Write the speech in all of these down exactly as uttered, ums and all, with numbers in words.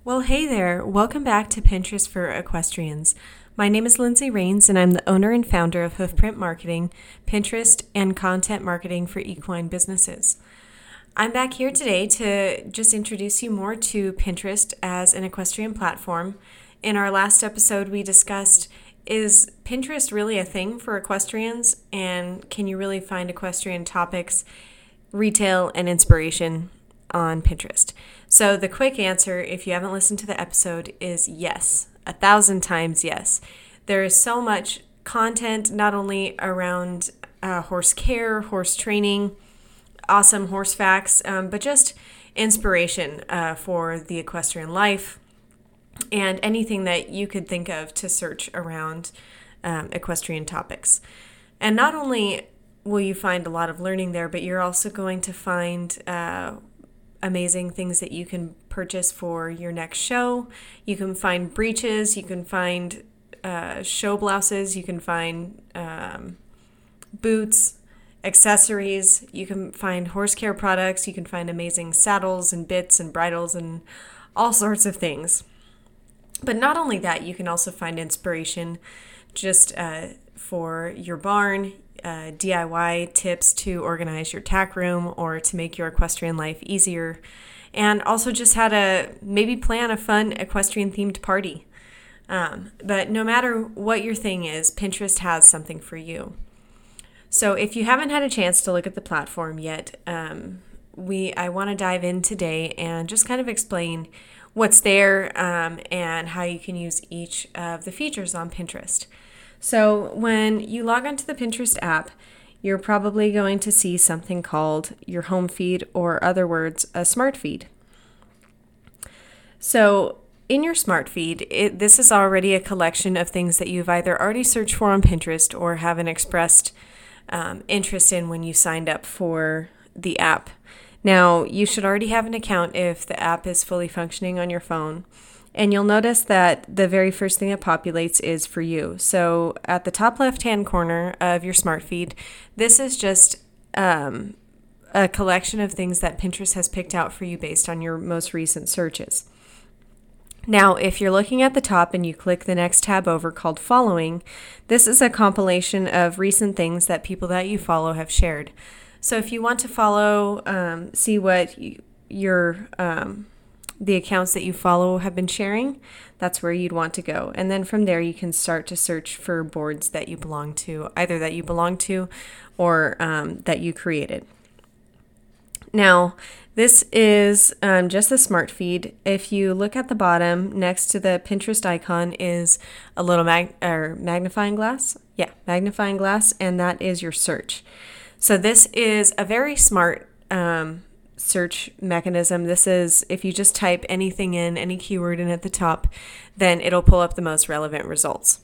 Well, hey there. Welcome back to Pinterest for Equestrians. My name is Lindsay Rains, and I'm the owner and founder of Hoofprint Marketing, Pinterest, and content marketing for equine businesses. I'm back here today to just introduce you more to Pinterest as an equestrian platform. In our last episode, we discussed, is Pinterest really a thing for equestrians, and can you really find equestrian topics, retail, and inspiration on Pinterest? So the quick answer, if you haven't listened to the episode, is yes. A thousand times yes. There is so much content, not only around uh, horse care, horse training, awesome horse facts, um, but just inspiration uh, for the equestrian life and anything that you could think of to search around um, equestrian topics. And not only will you find a lot of learning there, but you're also going to find uh, amazing things that you can purchase for your next show. You can find breeches, you can find uh, show blouses, you can find um, boots, accessories, you can find horse care products, you can find amazing saddles and bits and bridles and all sorts of things. But not only that, you can also find inspiration just uh, for your barn, Uh, D I Y tips to organize your tack room or to make your equestrian life easier, and also just how to maybe plan a fun equestrian themed party. Um, but no matter what your thing is, Pinterest has something for you. So if you haven't had a chance to look at the platform yet, um, we I want to dive in today and just kind of explain what's there um, and how you can use each of the features on Pinterest. So when you log onto the Pinterest app, you're probably going to see something called your home feed, or other words, a smart feed. So in your smart feed, it, this is already a collection of things that you've either already searched for on Pinterest or haven't expressed um, interest in when you signed up for the app. Now, you should already have an account if the app is fully functioning on your phone. And you'll notice that the very first thing that populates is for you. So at the top left-hand corner of your smart feed, this is just um, a collection of things that Pinterest has picked out for you based on your most recent searches. Now, if you're looking at the top and you click the next tab over called Following, this is a compilation of recent things that people that you follow have shared. So if you want to follow, um, see what you, your... Um, the accounts that you follow have been sharing, that's where you'd want to go. And then from there, you can start to search for boards that you belong to, either that you belong to or um, that you created. Now, this is um, just the smart feed. If you look at the bottom, next to the Pinterest icon is a little mag- or magnifying glass. Yeah, magnifying glass, and that is your search. So this is a very smart um search mechanism. This is, if you just type anything in, any keyword in at the top, then it'll pull up the most relevant results.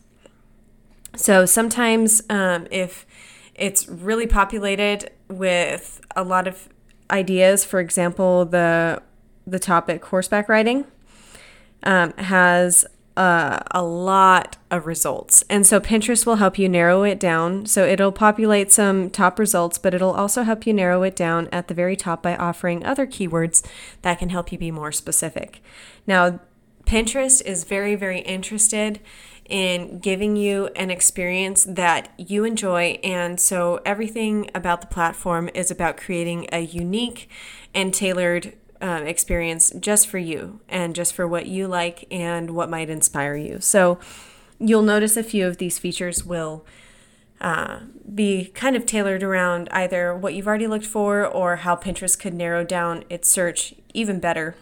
So sometimes um, if it's really populated with a lot of ideas, for example, the the topic horseback riding um, has Uh, a lot of results. And so Pinterest will help you narrow it down. So it'll populate some top results, but it'll also help you narrow it down at the very top by offering other keywords that can help you be more specific. Now, Pinterest is very, very interested in giving you an experience that you enjoy. And so everything about the platform is about creating a unique and tailored Um, experience just for you and just for what you like and what might inspire you. So you'll notice a few of these features will uh, be kind of tailored around either what you've already looked for or how Pinterest could narrow down its search even better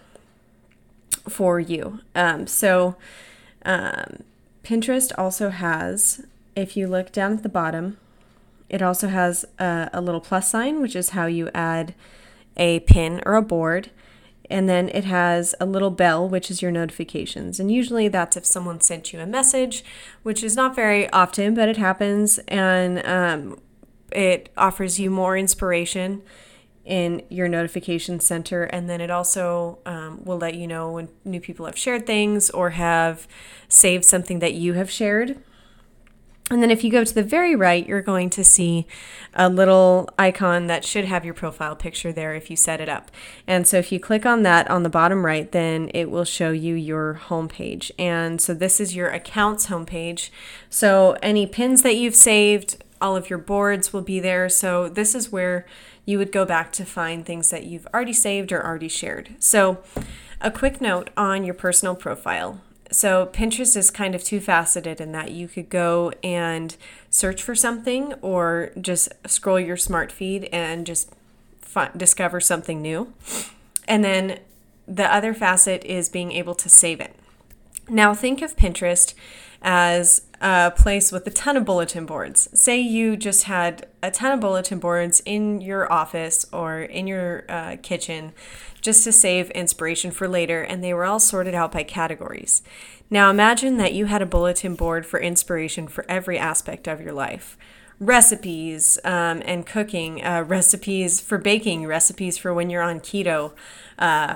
for you. Um, so um, Pinterest also has, if you look down at the bottom, it also has a, a little plus sign, which is how you add a pin or a board. And then it has a little bell, which is your notifications. And usually that's if someone sent you a message, which is not very often, but it happens. And um, it offers you more inspiration in your notification center. And then it also um, will let you know when new people have shared things or have saved something that you have shared. And then if you go to the very right, you're going to see a little icon that should have your profile picture there if you set it up. And so if you click on that on the bottom right, then it will show you your homepage. And so this is your accounts homepage. So any pins that you've saved, all of your boards will be there. So this is where you would go back to find things that you've already saved or already shared. So a quick note on your personal profile. So Pinterest is kind of two-faceted in that you could go and search for something or just scroll your smart feed and just find, discover something new. And then the other facet is being able to save it. Now think of Pinterest as a place with a ton of bulletin boards. Say you just had a ton of bulletin boards in your office or in your uh, kitchen just to save inspiration for later, and they were all sorted out by categories. Now imagine that you had a bulletin board for inspiration for every aspect of your life. Recipes um, and cooking, uh, recipes for baking, recipes for when you're on keto, uh,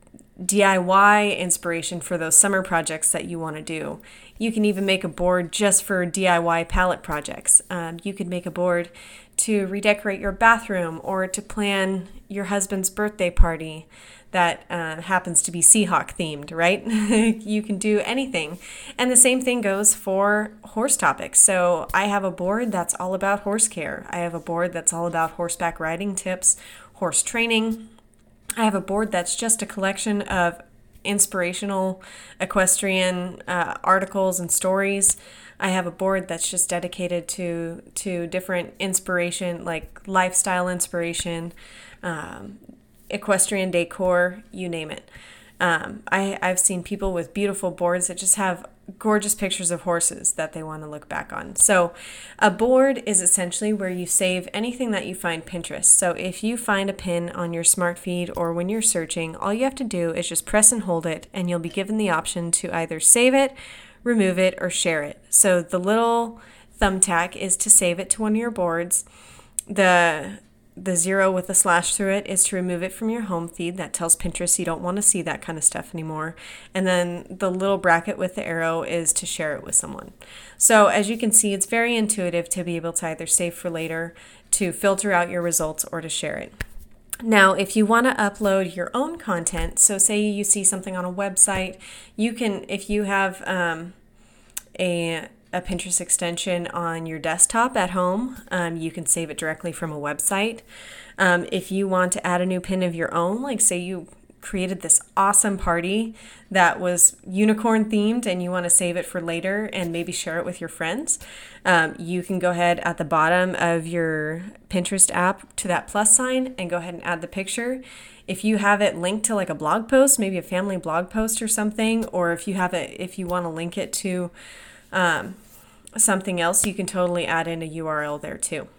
D I Y inspiration for those summer projects that you want to do. You can even make a board just for D I Y palette projects. Um, you could make a board to redecorate your bathroom or to plan your husband's birthday party that uh, happens to be Seahawk themed, right? You can do anything. And the same thing goes for horse topics. So I have a board that's all about horse care. I have a board that's all about horseback riding tips, horse training. I have a board that's just a collection of inspirational equestrian uh, articles and stories. I have a board that's just dedicated to to different inspiration, like lifestyle inspiration, um, equestrian decor, you name it. Um, I, I've seen people with beautiful boards that just have gorgeous pictures of horses that they want to look back on. So a board is essentially where you save anything that you find Pinterest. So if you find a pin on your smart feed or when you're searching, all you have to do is just press and hold it, and you'll be given the option to either save it, remove it, or share it. So the little thumbtack is to save it to one of your boards. The The zero with a slash through it is to remove it from your home feed. That tells Pinterest you don't want to see that kind of stuff anymore. And then the little bracket with the arrow is to share it with someone. So as you can see, it's very intuitive to be able to either save for later, to filter out your results, or to share it. Now, if you want to upload your own content, so say you see something on a website, you can, if you have um, a a Pinterest extension on your desktop at home, um, you can save it directly from a website. Um, if you want to add a new pin of your own, like say you created this awesome party that was unicorn themed and you want to save it for later and maybe share it with your friends, um, you can go ahead at the bottom of your Pinterest app to that plus sign and go ahead and add the picture. If you have it linked to like a blog post, maybe a family blog post or something, or if you have it, if you want to link it to Um, something else, you can totally add in a U R L there too.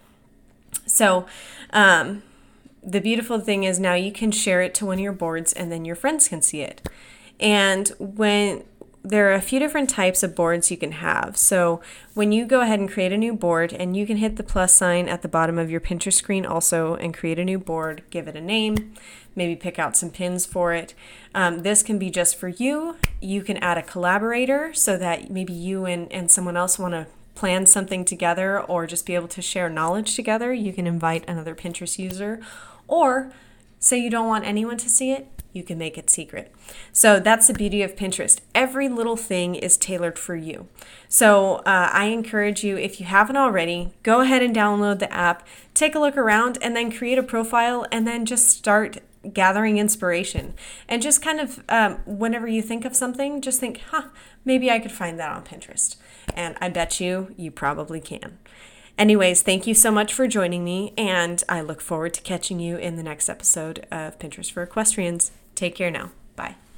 So um, the beautiful thing is now you can share it to one of your boards and then your friends can see it. And when there are a few different types of boards you can have. So when you go ahead and create a new board, and you can hit the plus sign at the bottom of your Pinterest screen also and create a new board, give it a name, maybe pick out some pins for it. Um, this can be just for you. You can add a collaborator so that maybe you and, and someone else want to plan something together or just be able to share knowledge together. You can invite another Pinterest user, or say you don't want anyone to see it, you can make it secret. So that's the beauty of Pinterest. Every little thing is tailored for you. So uh, I encourage you, if you haven't already, go ahead and download the app, take a look around, and then create a profile, and then just start gathering inspiration. And just kind of, um, whenever you think of something, just think, huh, maybe I could find that on Pinterest. And I bet you, you probably can. Anyways, thank you so much for joining me, and I look forward to catching you in the next episode of Pinterest for Equestrians. Take care now. Bye.